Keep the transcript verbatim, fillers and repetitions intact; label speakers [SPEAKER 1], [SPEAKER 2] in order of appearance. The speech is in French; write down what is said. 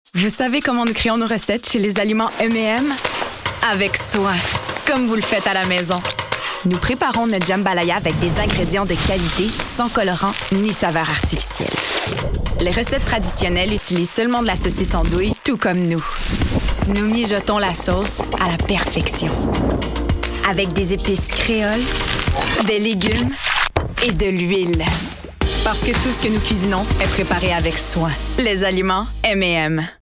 [SPEAKER 1] Vous savez comment nous créons nos recettes chez les aliments M et M? Avec soin, comme vous le faites à la maison. Nous préparons notre jambalaya avec des ingrédients de qualité, sans colorant ni saveur artificielle. Les recettes traditionnelles utilisent seulement de la saucisse en douille, tout comme nous. Nous mijotons la sauce à la perfection. Avec des épices créoles, des légumes et de l'huile. Parce que tout ce que nous cuisinons est préparé avec soin. Les aliments M et M.